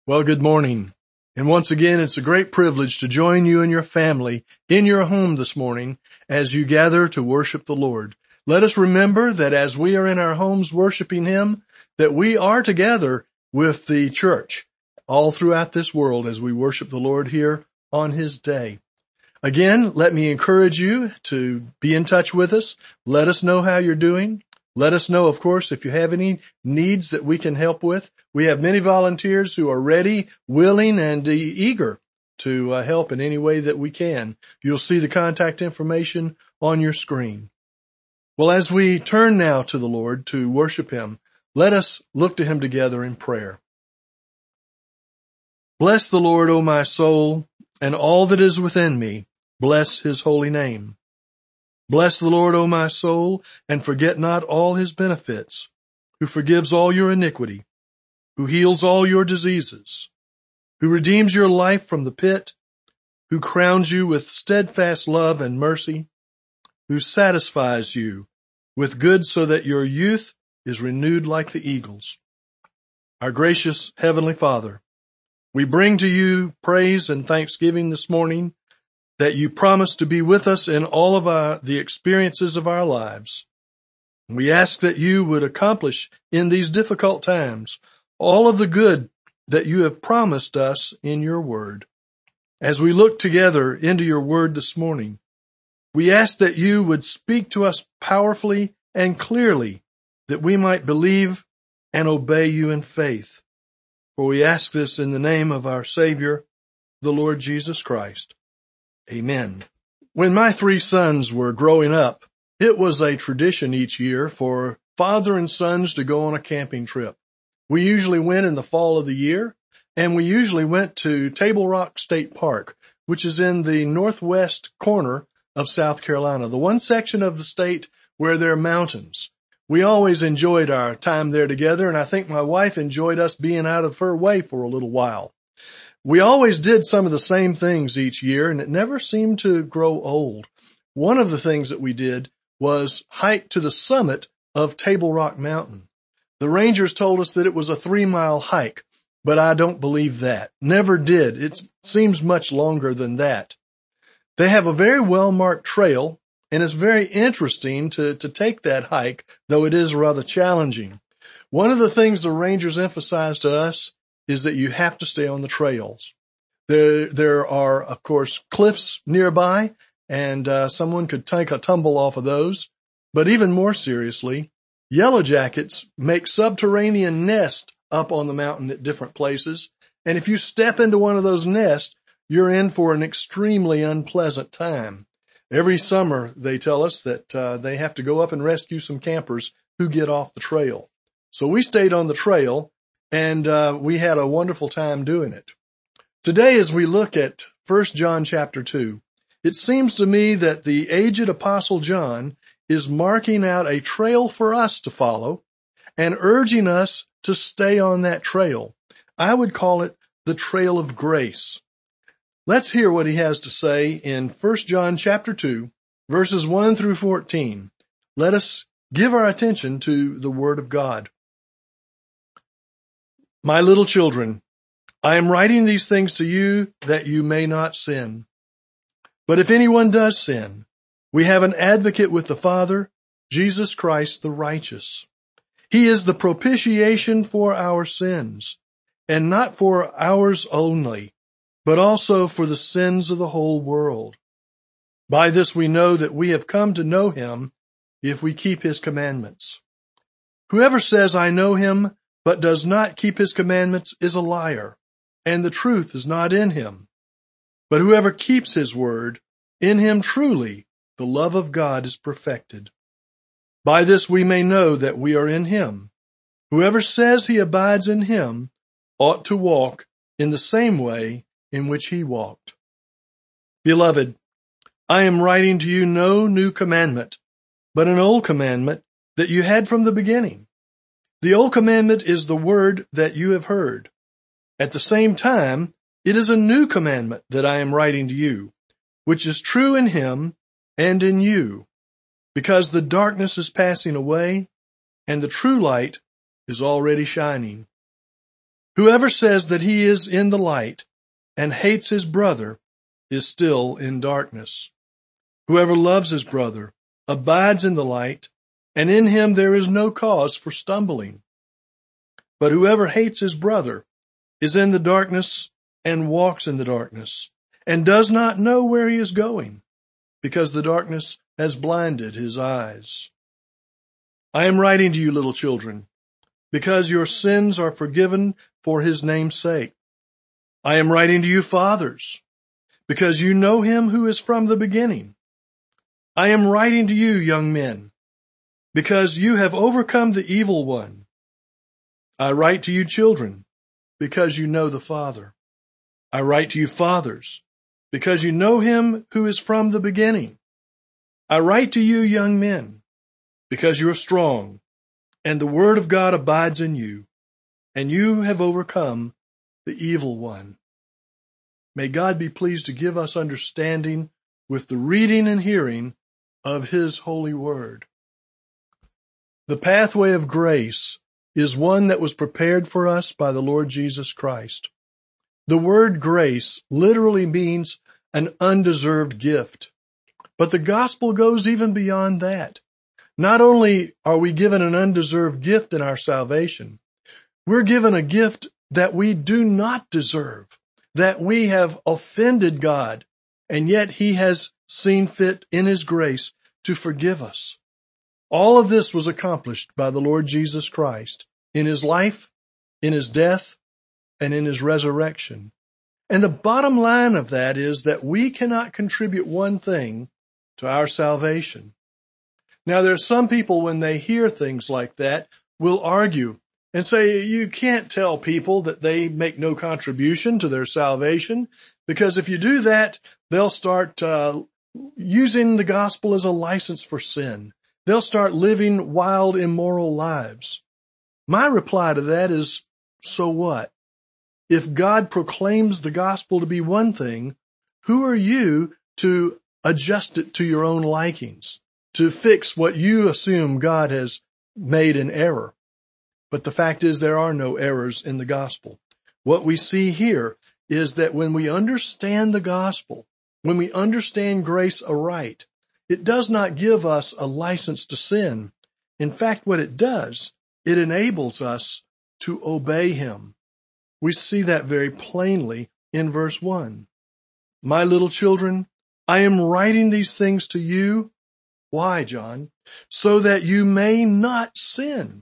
Well, good morning. And once again, it's a great privilege to join you and your family in your home this morning as you gather to worship the Lord. Let us remember that as we are in our homes worshiping Him, that we are together with the church all throughout this world as we worship the Lord here on His day. Again, let me encourage you to be in touch with us. Let us know how you're doing. Let us know, of course, if you have any needs that we can help with. We have many volunteers who are ready, willing, and eager to help in any way that we can. You'll see the contact information on your screen. Well, as we turn now to the Lord to worship Him, let us look to Him together in prayer. Bless the Lord, O my soul, and all that is within me. Bless His holy name. Bless the Lord, O my soul, and forget not all His benefits, who forgives all your iniquity, who heals all your diseases, who redeems your life from the pit, who crowns you with steadfast love and mercy, who satisfies you with good so that your youth is renewed like the eagles. Our gracious Heavenly Father, we bring to you praise and thanksgiving this morning that you promise to be with us in all of the experiences of our lives. We ask that you would accomplish in these difficult times all of the good that you have promised us in your word. As we look together into your word this morning, we ask that you would speak to us powerfully and clearly, that we might believe and obey you in faith. For we ask this in the name of our Savior, the Lord Jesus Christ. Amen. When my 3 sons were growing up, it was a tradition each year for father and sons to go on a camping trip. We usually went in the fall of the year, and we usually went to Table Rock State Park, which is in the northwest corner of South Carolina, the one section of the state where there are mountains. We always enjoyed our time there together, and I think my wife enjoyed us being out of her way for a little while. We always did some of the same things each year, and it never seemed to grow old. One of the things that we did was hike to the summit of Table Rock Mountain. The rangers told us that it was a 3-mile hike, but I don't believe that. Never did. It seems much longer than that. They have a very well-marked trail, and it's very interesting to take that hike, though it is rather challenging. One of the things the rangers emphasized to us is that you have to stay on the trails. There are, of course, cliffs nearby, and someone could take a tumble off of those. But even more seriously, yellow jackets make subterranean nests up on the mountain at different places. And if you step into one of those nests, you're in for an extremely unpleasant time. Every summer, they tell us that they have to go up and rescue some campers who get off the trail. So we stayed on the trail, and we had a wonderful time doing it. Today, as we look at 1 John chapter 2, it seems to me that the aged Apostle John is marking out a trail for us to follow and urging us to stay on that trail. I would call it the trail of grace. Let's hear what he has to say in 1 John chapter 2, verses 1 through 14. Let us give our attention to the Word of God. My little children, I am writing these things to you that you may not sin. But if anyone does sin, we have an advocate with the Father, Jesus Christ the righteous. He is the propitiation for our sins, and not for ours only, but also for the sins of the whole world. By this we know that we have come to know Him if we keep His commandments. Whoever says, I know Him, but does not keep His commandments is a liar, and the truth is not in him. But whoever keeps His word, in him truly the love of God is perfected. By this we may know that we are in Him. Whoever says he abides in Him ought to walk in the same way in which He walked. Beloved, I am writing to you no new commandment, but an old commandment that you had from the beginning. The old commandment is the word that you have heard. At the same time, it is a new commandment that I am writing to you, which is true in Him and in you, because the darkness is passing away and the true light is already shining. Whoever says that he is in the light and hates his brother is still in darkness. Whoever loves his brother abides in the light, and in him there is no cause for stumbling. But whoever hates his brother is in the darkness and walks in the darkness, and does not know where he is going, because the darkness has blinded his eyes. I am writing to you, little children, because your sins are forgiven for his name's sake. I am writing to you, fathers, because you know him who is from the beginning. I am writing to you, young men, because you have overcome the evil one. I write to you, children, because you know the Father. I write to you, fathers, because you know him who is from the beginning. I write to you, young men, because you are strong, and the word of God abides in you, and you have overcome the evil one. May God be pleased to give us understanding with the reading and hearing of his holy word. The pathway of grace is one that was prepared for us by the Lord Jesus Christ. The word grace literally means an undeserved gift, but the gospel goes even beyond that. Not only are we given an undeserved gift in our salvation, we're given a gift that we do not deserve, that we have offended God, and yet he has seen fit in his grace to forgive us. All of this was accomplished by the Lord Jesus Christ in his life, in his death, and in his resurrection. And the bottom line of that is that we cannot contribute one thing to our salvation. Now, there are some people, when they hear things like that, will argue and say you can't tell people that they make no contribution to their salvation, because if you do that, they'll start using the gospel as a license for sin. They'll start living wild, immoral lives. My reply to that is, so what? If God proclaims the gospel to be one thing, who are you to adjust it to your own likings, to fix what you assume God has made an error? But the fact is, there are no errors in the gospel. What we see here is that when we understand the gospel, when we understand grace aright, it does not give us a license to sin. In fact, what it does, it enables us to obey him. We see that very plainly in verse 1. My little children, I am writing these things to you. Why, John? So that you may not sin.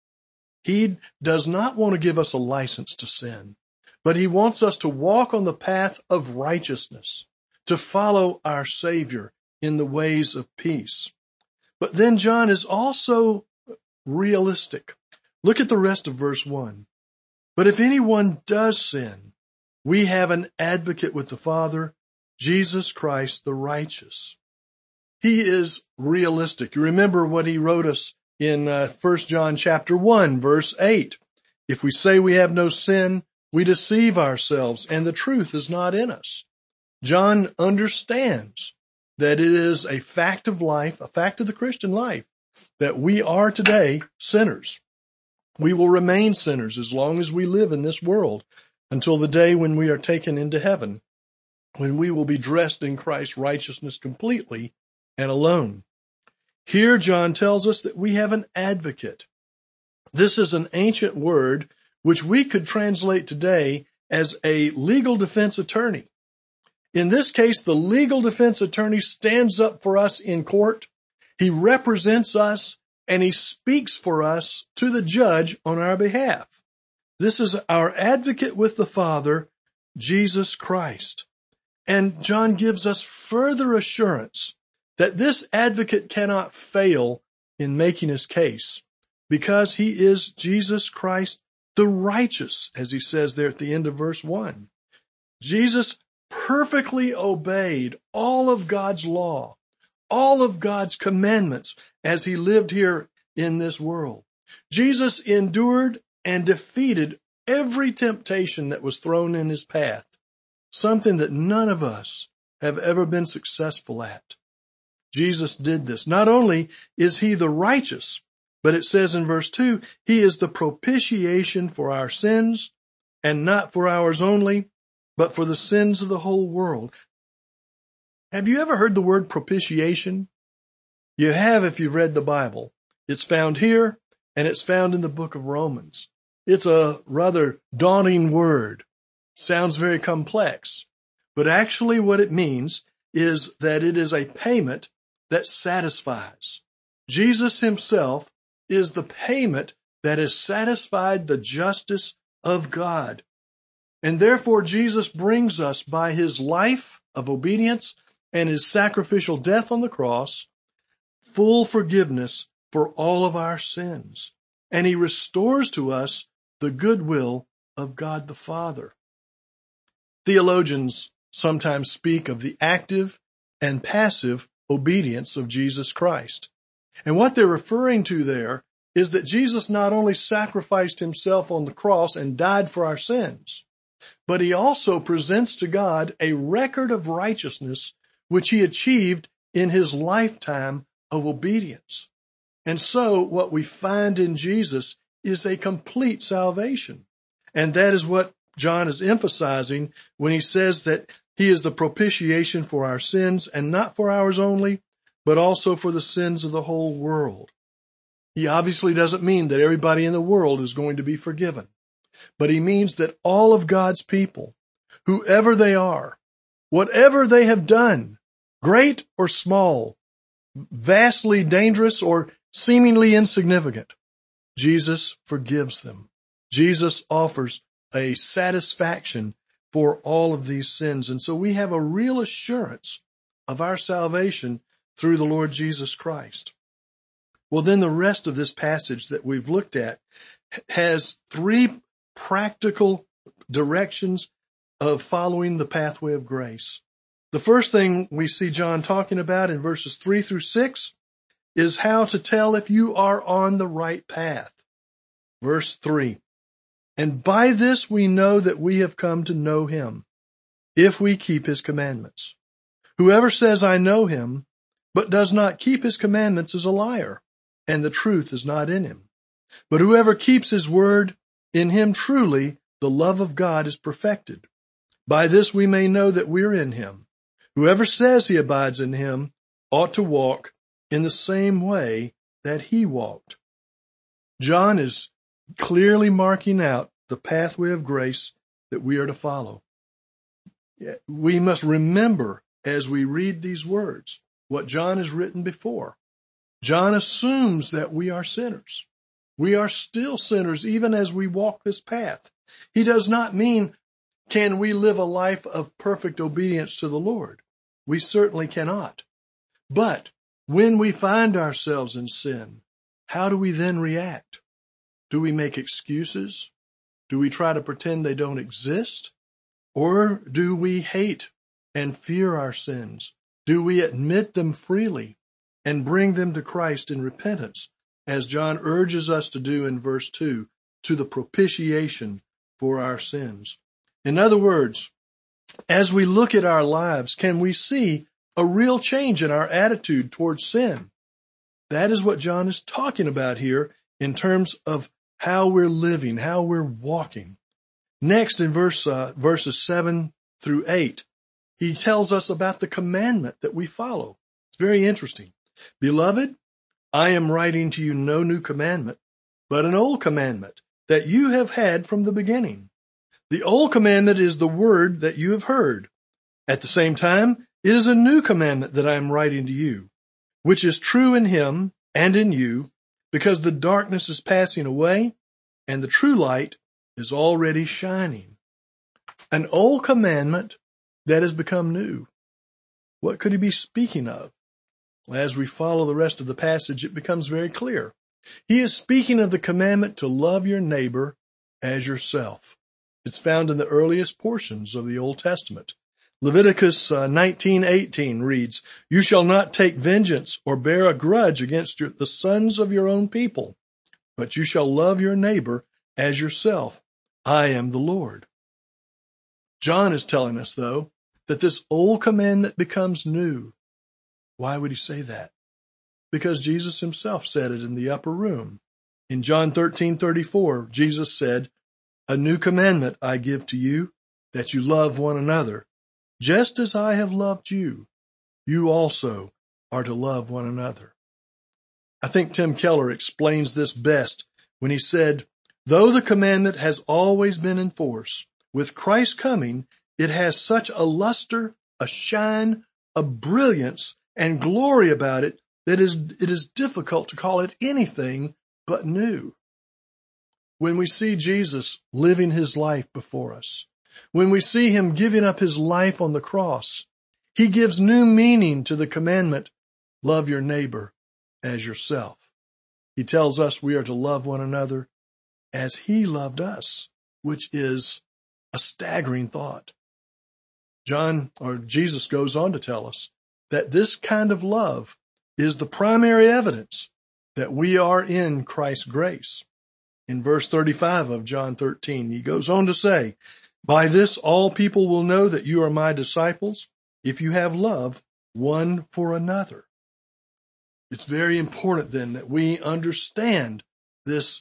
He does not want to give us a license to sin, but he wants us to walk on the path of righteousness, to follow our Savior in the ways of peace. But then John is also realistic. Look at the rest of verse 1. But if anyone does sin, we have an advocate with the Father, Jesus Christ the righteous. He is realistic. You remember what he wrote us in 1 John chapter 1, verse 8. If we say we have no sin, we deceive ourselves, and the truth is not in us. John understands that it is a fact of life, a fact of the Christian life, that we are today sinners. We will remain sinners as long as we live in this world until the day when we are taken into heaven, when we will be dressed in Christ's righteousness completely and alone. Here John tells us that we have an advocate. This is an ancient word which we could translate today as a legal defense attorney. In this case, the legal defense attorney stands up for us in court. He represents us and he speaks for us to the judge on our behalf. This is our advocate with the Father, Jesus Christ. And John gives us further assurance that this advocate cannot fail in making his case, because he is Jesus Christ the righteous, as he says there at the end of verse 1. Jesus perfectly obeyed all of God's law, all of God's commandments as he lived here in this world. Jesus endured and defeated every temptation that was thrown in his path, something that none of us have ever been successful at. Jesus did this. Not only is he the righteous, but it says in verse 2, he is the propitiation for our sins, and not for ours only, but for the sins of the whole world. Have you ever heard the word propitiation? You have if you've read the Bible. It's found here, and it's found in the book of Romans. It's a rather daunting word. Sounds very complex. But actually what it means is that it is a payment that satisfies. Jesus himself is the payment that has satisfied the justice of God. And therefore Jesus brings us by his life of obedience and his sacrificial death on the cross full forgiveness for all of our sins. And he restores to us the goodwill of God the Father. Theologians sometimes speak of the active and passive obedience of Jesus Christ. And what they're referring to there is that Jesus not only sacrificed himself on the cross and died for our sins, but he also presents to God a record of righteousness which he achieved in his lifetime of obedience. And so what we find in Jesus is a complete salvation. And that is what John is emphasizing when he says that he is the propitiation for our sins, and not for ours only, but also for the sins of the whole world. He obviously doesn't mean that everybody in the world is going to be forgiven, but he means that all of God's people, whoever they are, whatever they have done, great or small, vastly dangerous or seemingly insignificant, Jesus forgives them. Jesus offers a satisfaction for all of these sins. And so we have a real assurance of our salvation through the Lord Jesus Christ. Well, then the rest of this passage that we've looked at has three practical directions of following the pathway of grace. The first thing we see John talking about in verses 3 through 6 is how to tell if you are on the right path. Verse 3, and by this we know that we have come to know him, if we keep his commandments. Whoever says, I know him, but does not keep his commandments is a liar, and the truth is not in him. But whoever keeps his word, in him truly the love of God is perfected. By this we may know that we're in him. Whoever says he abides in him ought to walk in the same way that he walked. John is clearly marking out the pathway of grace that we are to follow. We must remember as we read these words what John has written before. John assumes that we are sinners. We are still sinners even as we walk this path. He does not mean, can we live a life of perfect obedience to the Lord? We certainly cannot. But when we find ourselves in sin, how do we then react? Do we make excuses? Do we try to pretend they don't exist? Or do we hate and fear our sins? Do we admit them freely and bring them to Christ in repentance, as John urges us to do in verse 2, to the propitiation for our sins? In other words, as we look at our lives, can we see a real change in our attitude towards sin? That is what John is talking about here in terms of how we're living, how we're walking. Next, in verses 7 through 8, he tells us about the commandment that we follow. It's very interesting. Beloved, I am writing to you no new commandment, but an old commandment that you have had from the beginning. The old commandment is the word that you have heard. At the same time, it is a new commandment that I am writing to you, which is true in him and in you, because the darkness is passing away and the true light is already shining. An old commandment that has become new. What could he be speaking of? As we follow the rest of the passage, it becomes very clear. He is speaking of the commandment to love your neighbor as yourself. It's found in the earliest portions of the Old Testament. Leviticus 19:18 reads, you shall not take vengeance or bear a grudge against the sons of your own people, but you shall love your neighbor as yourself. I am the Lord. John is telling us, though, that this old commandment becomes new. Why would he say that? Because Jesus himself said it in the upper room. In John 13:34, Jesus said, A new commandment I give to you, that you love one another. Just as I have loved you, you also are to love one another. I think Tim Keller explains this best when he said, though the commandment has always been in force, with Christ's coming, it has such a luster, a shine, a brilliance, and glory about it that it is difficult to call it anything but new. When we see Jesus living his life before us, when we see him giving up his life on the cross, he gives new meaning to the commandment, love your neighbor as yourself. He tells us we are to love one another as he loved us, which is a staggering thought. Jesus goes on to tell us that this kind of love is the primary evidence that we are in Christ's grace. In verse 35 of John 13, he goes on to say, by this all people will know that you are my disciples, if you have love one for another. It's very important then that we understand this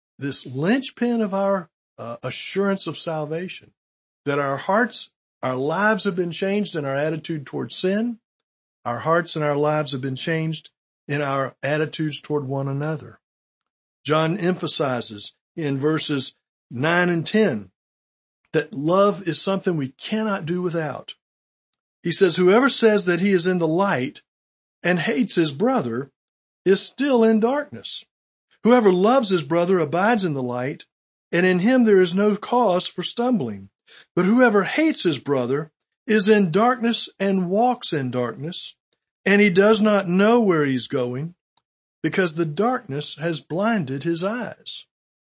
linchpin of our assurance of salvation, that our hearts, our lives have been changed in our attitude toward sin. Our hearts and our lives have been changed in our attitudes toward one another. John emphasizes in verses 9 and 10 that love is something we cannot do without. He says, whoever says that he is in the light and hates his brother is still in darkness. Whoever loves his brother abides in the light, and in him there is no cause for stumbling. But whoever hates his brother is in darkness and walks in darkness, and he does not know where he's going, because the darkness has blinded his eyes.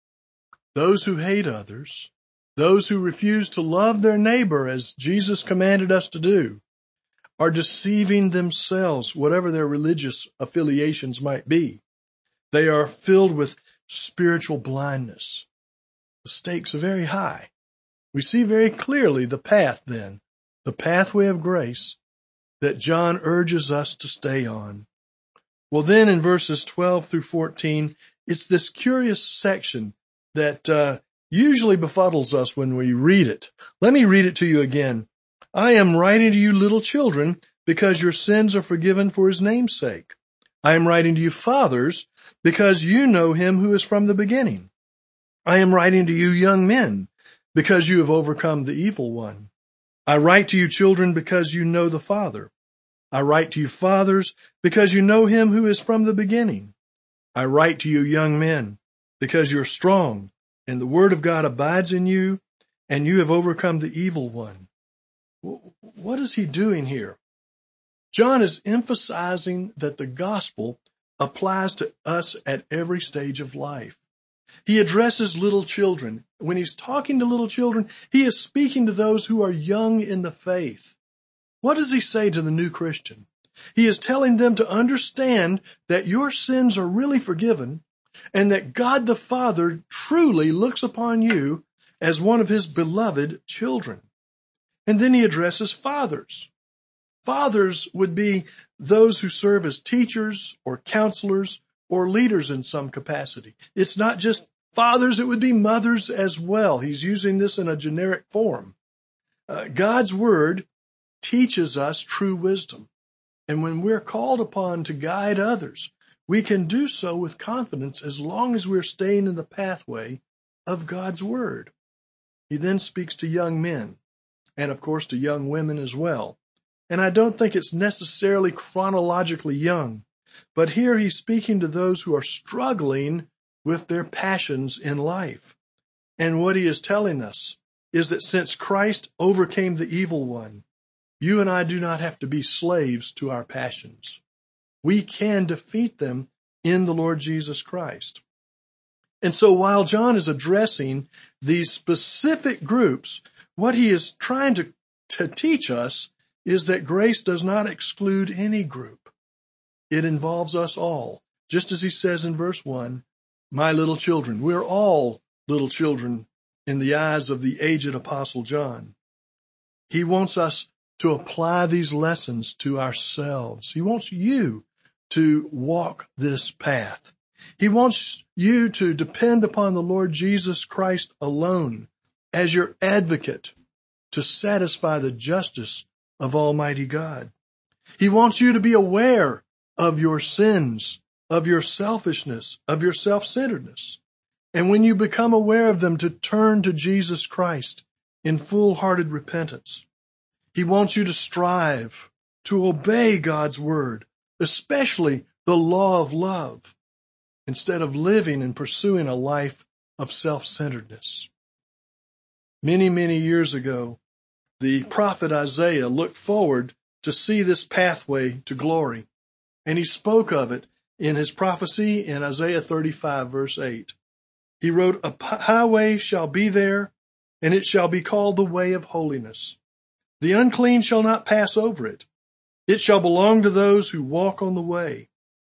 Those who hate others, those who refuse to love their neighbor as Jesus commanded us to do, are deceiving themselves, whatever their religious affiliations might be. They are filled with spiritual blindness. The stakes are very high. We see very clearly the path then, the pathway of grace that John urges us to stay on. Well, then in verses 12 through 14, it's this curious section that usually befuddles us when we read it. Let me read it to you again. I am writing to you, little children, because your sins are forgiven for his name's sake. I am writing to you, fathers, because you know him who is from the beginning. I am writing to you, young men, because you have overcome the evil one. I write to you, children, because you know the Father. I write to you, fathers, because you know him who is from the beginning. I write to you, young men, because you're strong, and the word of God abides in you, and you have overcome the evil one. What is he doing here? John is emphasizing that the gospel applies to us at every stage of life. He addresses little children. When he's talking to little children, he is speaking to those who are young in the faith. What does he say to the new Christian? He is telling them to understand that your sins are really forgiven and that God the Father truly looks upon you as one of his beloved children. And then he addresses fathers. Fathers would be those who serve as teachers or counselors or leaders in some capacity. It's not just fathers, it would be mothers as well. He's using this in a generic form. God's word teaches us true wisdom. And when we're called upon to guide others, we can do so with confidence as long as we're staying in the pathway of God's word. He then speaks to young men and, of course, to young women as well. And I don't think it's necessarily chronologically young, but here he's speaking to those who are struggling with their passions in life. And what he is telling us is that since Christ overcame the evil one, you and I do not have to be slaves to our passions. We can defeat them in the Lord Jesus Christ. And so while John is addressing these specific groups, what he is trying to teach us is that grace does not exclude any group. It involves us all. Just as he says in verse 1, my little children. We're all little children in the eyes of the aged Apostle John. He wants us to apply these lessons to ourselves. He wants you to walk this path. He wants you to depend upon the Lord Jesus Christ alone as your advocate to satisfy the justice of Almighty God. He wants you to be aware of your sins, of your selfishness, of your self-centeredness. And when you become aware of them, to turn to Jesus Christ in full-hearted repentance. He wants you to strive to obey God's word, especially the law of love, instead of living and pursuing a life of self-centeredness. Many, many years ago, the prophet Isaiah looked forward to see this pathway to glory, and he spoke of it in his prophecy in Isaiah 35, verse 8. He wrote, "A highway shall be there, and it shall be called the way of holiness. The unclean shall not pass over it. It shall belong to those who walk on the way.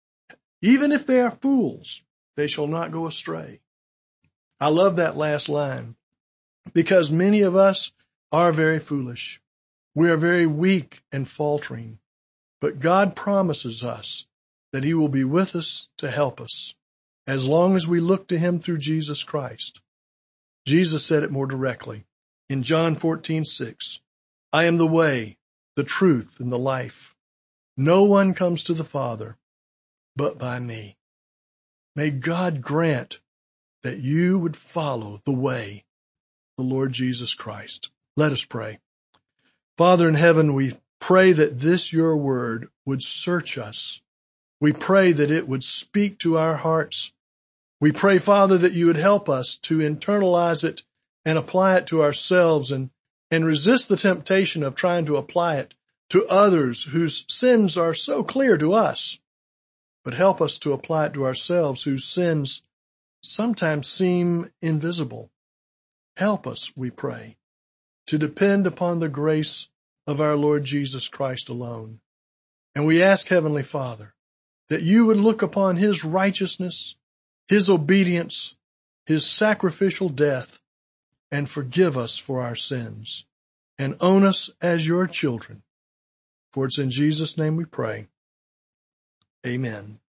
Even if they are fools, they shall not go astray." I love that last line, because many of us are very foolish. We are very weak and faltering, but God promises us that He will be with us to help us as long as we look to Him through Jesus Christ. Jesus said it more directly in John 14:6. "I am the way, the truth, and the life. No one comes to the Father but by me." May God grant that you would follow the way, the Lord Jesus Christ. Let us pray. Father in heaven, we pray that this your word would search us. We pray that it would speak to our hearts. We pray, Father, that you would help us to internalize it and apply it to ourselves, and resist the temptation of trying to apply it to others whose sins are so clear to us. But help us to apply it to ourselves whose sins sometimes seem invisible. Help us, we pray, to depend upon the grace of our Lord Jesus Christ alone. And we ask, Heavenly Father, that you would look upon His righteousness, His obedience, His sacrificial death, and forgive us for our sins, and own us as your children. For it's in Jesus' name we pray. Amen.